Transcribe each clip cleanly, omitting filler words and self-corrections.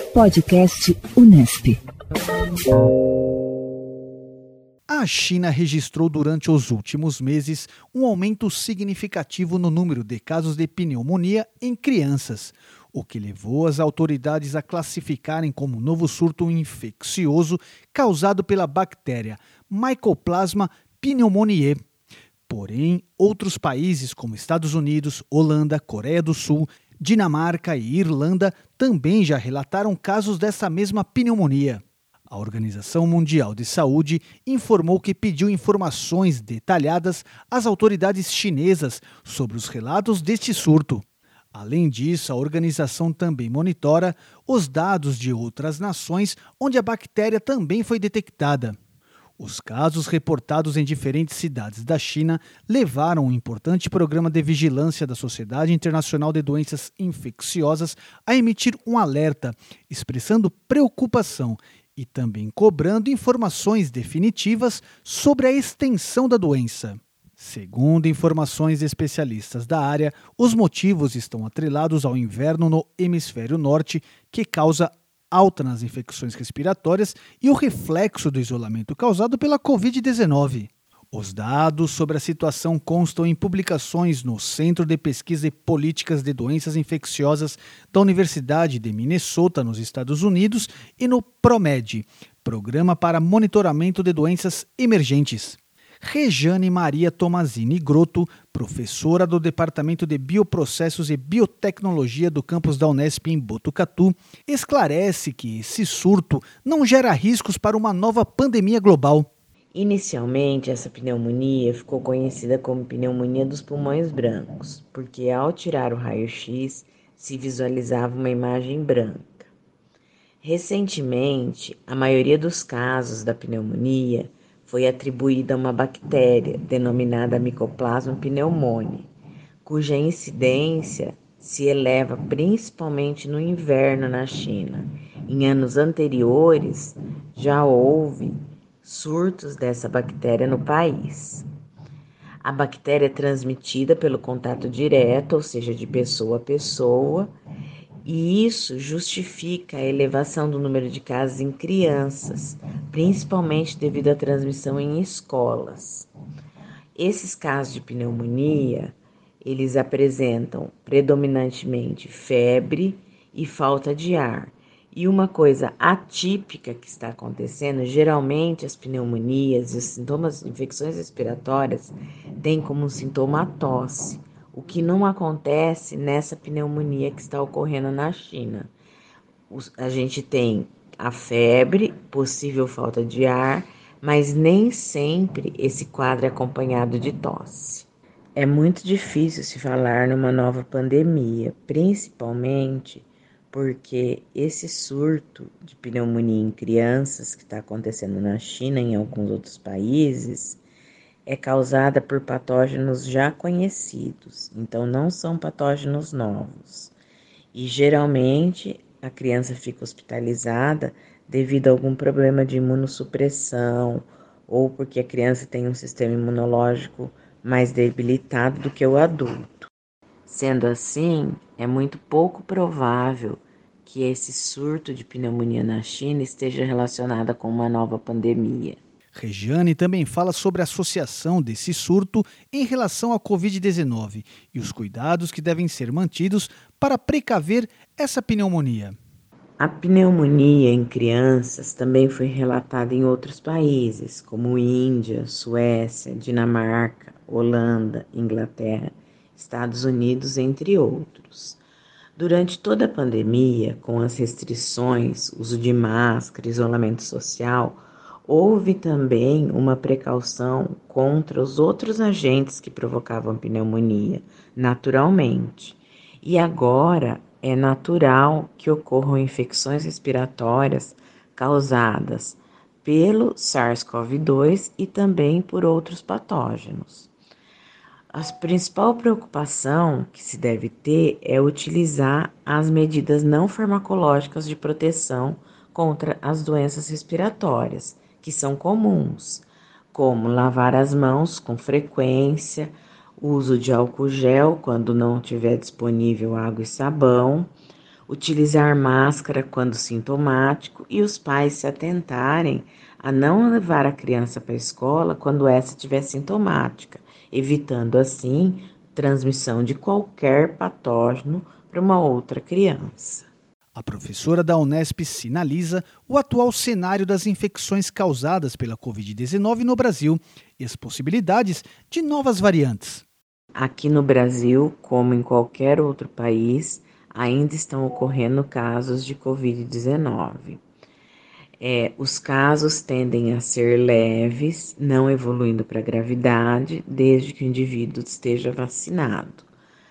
Podcast Unesp. A China registrou durante os últimos meses um aumento significativo no número de casos de pneumonia em crianças, o que levou as autoridades a classificarem como novo surto infeccioso causado pela bactéria Mycoplasma pneumoniae. Porém, outros países como Estados Unidos, Holanda, Coreia do Sul, Dinamarca e Irlanda também já relataram casos dessa mesma pneumonia. A Organização Mundial de Saúde informou que pediu informações detalhadas às autoridades chinesas sobre os relatos deste surto. Além disso, a organização também monitora os dados de outras nações onde a bactéria também foi detectada. Os casos reportados em diferentes cidades da China levaram um importante programa de vigilância da Sociedade Internacional de Doenças Infecciosas a emitir um alerta, expressando preocupação e também cobrando informações definitivas sobre a extensão da doença. Segundo informações de especialistas da área, os motivos estão atrelados ao inverno no hemisfério norte, que causa alta nas infecções respiratórias e o reflexo do isolamento causado pela Covid-19. Os dados sobre a situação constam em publicações no Centro de Pesquisa e Políticas de Doenças Infecciosas da Universidade de Minnesota, nos Estados Unidos, e no PROMED, Programa para Monitoramento de Doenças Emergentes. Rejane Maria Tomazini Grotto, professora do Departamento de Bioprocessos e Biotecnologia do campus da Unesp em Botucatu, esclarece que esse surto não gera riscos para uma nova pandemia global. Inicialmente, essa pneumonia ficou conhecida como pneumonia dos pulmões brancos, porque ao tirar o raio-x se visualizava uma imagem branca. Recentemente, a maioria dos casos da pneumonia foi atribuída a uma bactéria denominada Mycoplasma pneumoniae, cuja incidência se eleva principalmente no inverno na China. Em anos anteriores, já houve surtos dessa bactéria no país. A bactéria é transmitida pelo contato direto, ou seja, de pessoa a pessoa, e isso justifica a elevação do número de casos em crianças, principalmente devido à transmissão em escolas. Esses casos de pneumonia, eles apresentam predominantemente febre e falta de ar. E uma coisa atípica que está acontecendo, geralmente as pneumonias e os sintomas de infecções respiratórias têm como sintoma a tosse, o que não acontece nessa pneumonia que está ocorrendo na China. A gente tem a febre, possível falta de ar, mas nem sempre esse quadro é acompanhado de tosse. É muito difícil se falar numa nova pandemia, principalmente porque esse surto de pneumonia em crianças que está acontecendo na China e em alguns outros países é causada por patógenos já conhecidos, então não são patógenos novos. E geralmente a criança fica hospitalizada devido a algum problema de imunossupressão ou porque a criança tem um sistema imunológico mais debilitado do que o adulto. Sendo assim, é muito pouco provável que esse surto de pneumonia na China esteja relacionado com uma nova pandemia. Rejane também fala sobre a associação desse surto em relação à Covid-19 e os cuidados que devem ser mantidos para precaver essa pneumonia. A pneumonia em crianças também foi relatada em outros países, como Índia, Suécia, Dinamarca, Holanda, Inglaterra, Estados Unidos, entre outros. Durante toda a pandemia, com as restrições, uso de máscara, isolamento social, houve também uma precaução contra os outros agentes que provocavam pneumonia, naturalmente. E agora é natural que ocorram infecções respiratórias causadas pelo SARS-CoV-2 e também por outros patógenos. A principal preocupação que se deve ter é utilizar as medidas não farmacológicas de proteção contra as doenças respiratórias, que são comuns, como lavar as mãos com frequência, uso de álcool gel quando não tiver disponível água e sabão, utilizar máscara quando sintomático e os pais se atentarem a não levar a criança para a escola quando essa estiver sintomática, evitando assim transmissão de qualquer patógeno para uma outra criança. A professora da Unesp sinaliza o atual cenário das infecções causadas pela Covid-19 no Brasil e as possibilidades de novas variantes. Aqui no Brasil, como em qualquer outro país, ainda estão ocorrendo casos de Covid-19. Os casos tendem a ser leves, não evoluindo para gravidade, desde que o indivíduo esteja vacinado.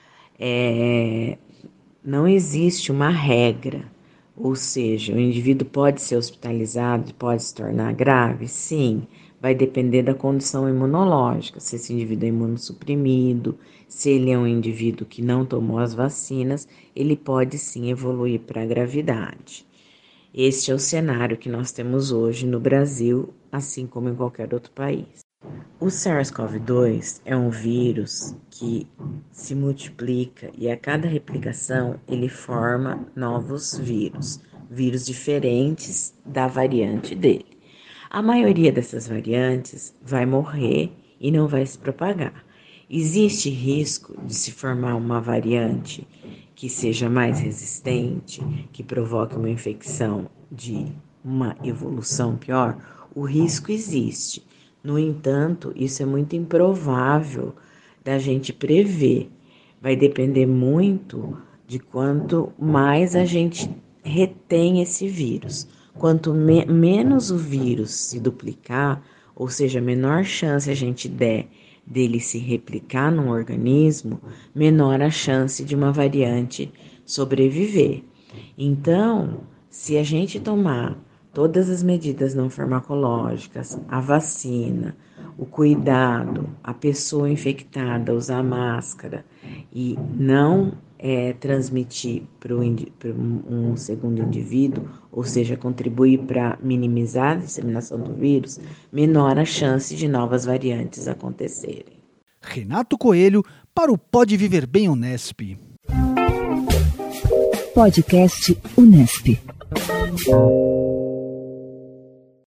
Não existe uma regra, ou seja, o indivíduo pode ser hospitalizado e pode se tornar grave? Sim, vai depender da condição imunológica, se esse indivíduo é imunossuprimido, se ele é um indivíduo que não tomou as vacinas, ele pode sim evoluir para a gravidade. Este é o cenário que nós temos hoje no Brasil, assim como em qualquer outro país. O SARS-CoV-2 é um vírus que se multiplica e a cada replicação ele forma novos vírus diferentes da variante dele. A maioria dessas variantes vai morrer e não vai se propagar. Existe risco de se formar uma variante que seja mais resistente, que provoque uma infecção de uma evolução pior? O risco existe. No entanto, isso é muito improvável da gente prever. Vai depender muito de quanto mais a gente retém esse vírus. Quanto menos o vírus se duplicar, ou seja, menor chance a gente der dele se replicar no organismo, menor a chance de uma variante sobreviver. Então, se a gente tomar todas as medidas não farmacológicas, a vacina, o cuidado, a pessoa infectada usar máscara e não transmitir para um segundo indivíduo, ou seja, contribuir para minimizar a disseminação do vírus, menor a chance de novas variantes acontecerem. Renato Coelho para o Pode Viver Bem Unesp. Podcast Unesp.